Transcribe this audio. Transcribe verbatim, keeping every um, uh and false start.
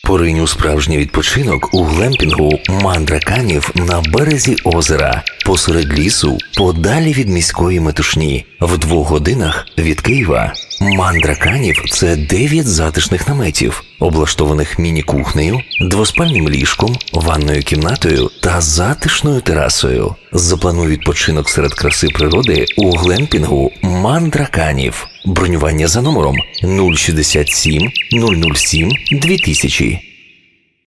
Поринь у справжній відпочинок у глемпінгу «Мандра Канів» на березі озера, посеред лісу, подалі від міської метушні, в двох годинах від Києва. «Мандра Канів» – це дев'ять затишних наметів, облаштованих міні-кухнею, двоспальним ліжком, ванною кімнатою та затишною терасою. Заплануй відпочинок серед краси природи у глемпінгу «Мандра Канів». Бронювання за номером нуль шістдесят сім нуль нуль сім дві тисячі.